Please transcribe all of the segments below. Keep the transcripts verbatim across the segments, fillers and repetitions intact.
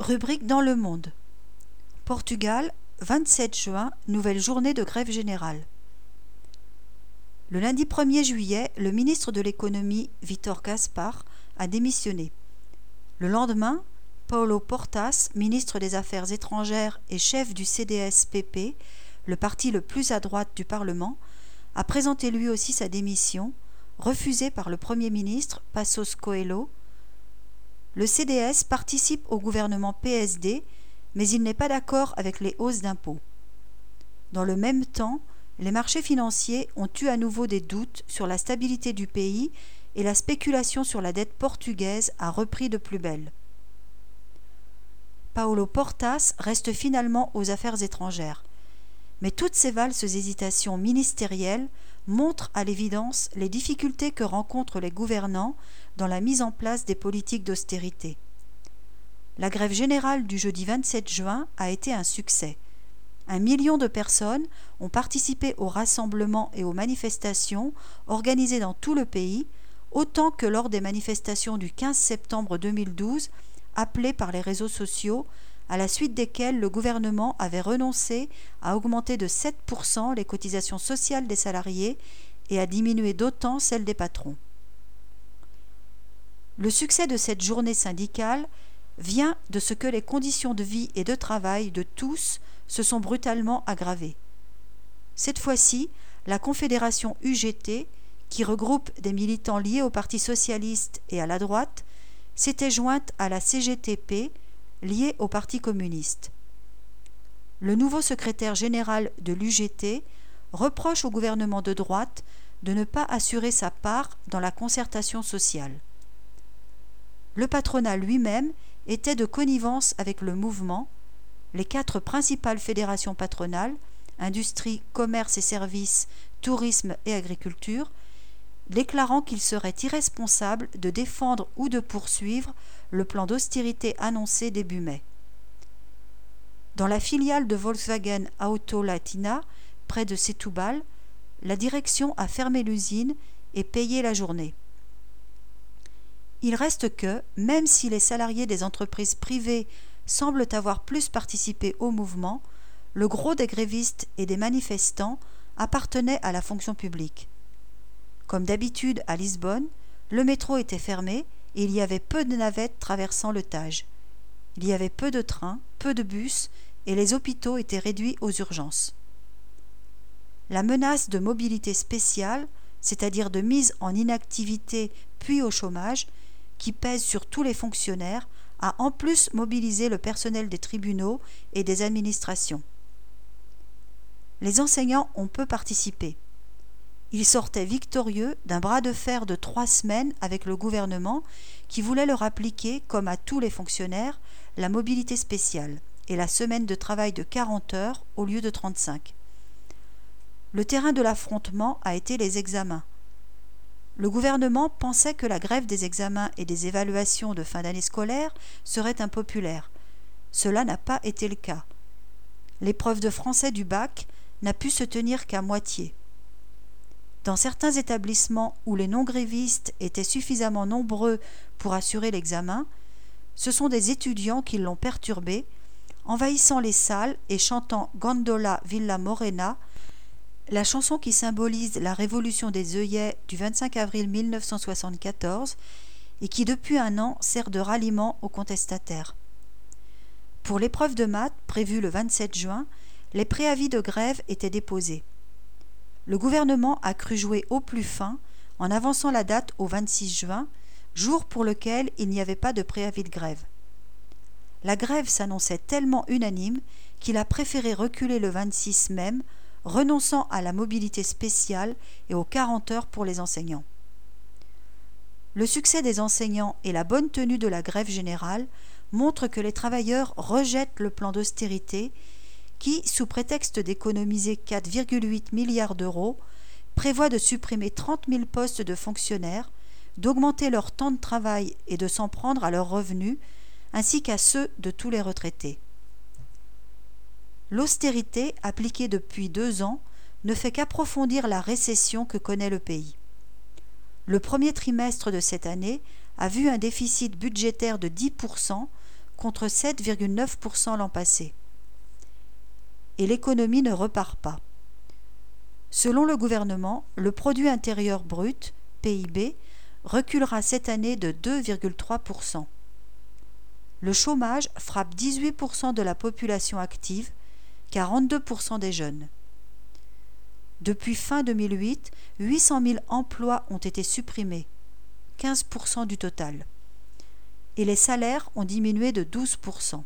Rubrique dans le monde. Portugal, vingt-sept juin, nouvelle journée de grève générale. Le lundi premier juillet, le ministre de l'économie, Vítor Gaspar, a démissionné. Le lendemain, Paulo Portas, ministre des Affaires étrangères et chef du C D S-P P, le parti le plus à droite du Parlement, a présenté lui aussi sa démission, refusée par le Premier ministre Passos Coelho. Le C D S participe au gouvernement P S D, mais il n'est pas d'accord avec les hausses d'impôts. Dans le même temps, les marchés financiers ont eu à nouveau des doutes sur la stabilité du pays et la spéculation sur la dette portugaise a repris de plus belle. Paulo Portas reste finalement aux affaires étrangères. Mais toutes ces valses hésitations ministérielles montrent à l'évidence les difficultés que rencontrent les gouvernants dans la mise en place des politiques d'austérité. La grève générale du jeudi vingt-sept juin a été un succès. Un million de personnes ont participé aux rassemblements et aux manifestations organisées dans tout le pays, autant que lors des manifestations du quinze septembre deux mille douze, appelées par les réseaux sociaux, à la suite desquelles le gouvernement avait renoncé à augmenter de sept pour cent les cotisations sociales des salariés et à diminuer d'autant celles des patrons. Le succès de cette journée syndicale vient de ce que les conditions de vie et de travail de tous se sont brutalement aggravées. Cette fois-ci, la Confédération U G T, qui regroupe des militants liés au Parti socialiste et à la droite, s'était jointe à la C G T P, liée au Parti communiste. Le nouveau secrétaire général de l'U G T reproche au gouvernement de droite de ne pas assurer sa part dans la concertation sociale. Le patronat lui-même était de connivence avec le mouvement. Les quatre principales fédérations patronales, industrie, commerce et services, tourisme et agriculture, déclarant qu'il serait irresponsable de défendre ou de poursuivre le plan d'austérité annoncé début mai. Dans la filiale de Volkswagen Auto Latina, près de Setúbal, la direction a fermé l'usine et payé la journée. Il reste que, même si les salariés des entreprises privées semblent avoir plus participé au mouvement, le gros des grévistes et des manifestants appartenait à la fonction publique. Comme d'habitude à Lisbonne, le métro était fermé et il y avait peu de navettes traversant le Tage. Il y avait peu de trains, peu de bus et les hôpitaux étaient réduits aux urgences. La menace de mobilité spéciale, c'est-à-dire de mise en inactivité puis au chômage, qui pèse sur tous les fonctionnaires, a en plus mobilisé le personnel des tribunaux et des administrations. Les enseignants ont peu participé. Ils sortaient victorieux d'un bras de fer de trois semaines avec le gouvernement qui voulait leur appliquer, comme à tous les fonctionnaires, la mobilité spéciale et la semaine de travail de quarante heures au lieu de trente-cinq. Le terrain de l'affrontement a été les examens. Le gouvernement pensait que la grève des examens et des évaluations de fin d'année scolaire serait impopulaire. Cela n'a pas été le cas. L'épreuve de français du bac n'a pu se tenir qu'à moitié. Dans certains établissements où les non-grévistes étaient suffisamment nombreux pour assurer l'examen, ce sont des étudiants qui l'ont perturbé, envahissant les salles et chantant Gondola Villa Morena, la chanson qui symbolise la révolution des œillets du vingt-cinq avril mille neuf cent soixante-quatorze et qui depuis un an sert de ralliement aux contestataires. Pour l'épreuve de maths prévue le vingt-sept juin, les préavis de grève étaient déposés. Le gouvernement a cru jouer au plus fin en avançant la date au vingt-six juin, jour pour lequel il n'y avait pas de préavis de grève. La grève s'annonçait tellement unanime qu'il a préféré reculer le vingt-six même, renonçant à la mobilité spéciale et aux quarante heures pour les enseignants. Le succès des enseignants et la bonne tenue de la grève générale montrent que les travailleurs rejettent le plan d'austérité qui, sous prétexte d'économiser quatre virgule huit milliards d'euros, prévoit de supprimer trente mille postes de fonctionnaires, d'augmenter leur temps de travail et de s'en prendre à leurs revenus, ainsi qu'à ceux de tous les retraités. L'austérité, appliquée depuis deux ans, ne fait qu'approfondir la récession que connaît le pays. Le premier trimestre de cette année a vu un déficit budgétaire de dix pour cent contre sept virgule neuf pour cent l'an passé. Et l'économie ne repart pas. Selon le gouvernement, le produit intérieur brut, P I B, reculera cette année de deux virgule trois pour cent. Le chômage frappe dix-huit pour cent de la population active, quarante-deux pour cent des jeunes. Depuis fin deux mille huit, huit cent mille emplois ont été supprimés, quinze pour cent du total. Et les salaires ont diminué de douze pour cent.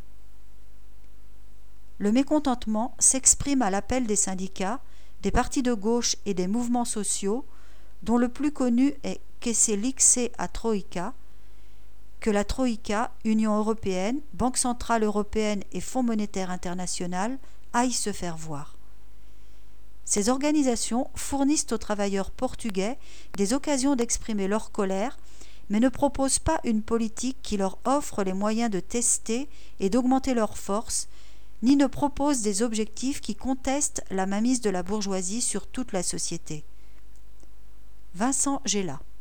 Le mécontentement s'exprime à l'appel des syndicats, des partis de gauche et des mouvements sociaux, dont le plus connu est Kesselikse à Troïka, que la Troïka, Union européenne, Banque centrale européenne et Fonds monétaire international aillent se faire voir. Ces organisations fournissent aux travailleurs portugais des occasions d'exprimer leur colère, mais ne proposent pas une politique qui leur offre les moyens de tester et d'augmenter leur force, ni ne proposent des objectifs qui contestent la mainmise de la bourgeoisie sur toute la société. Vincent Gela.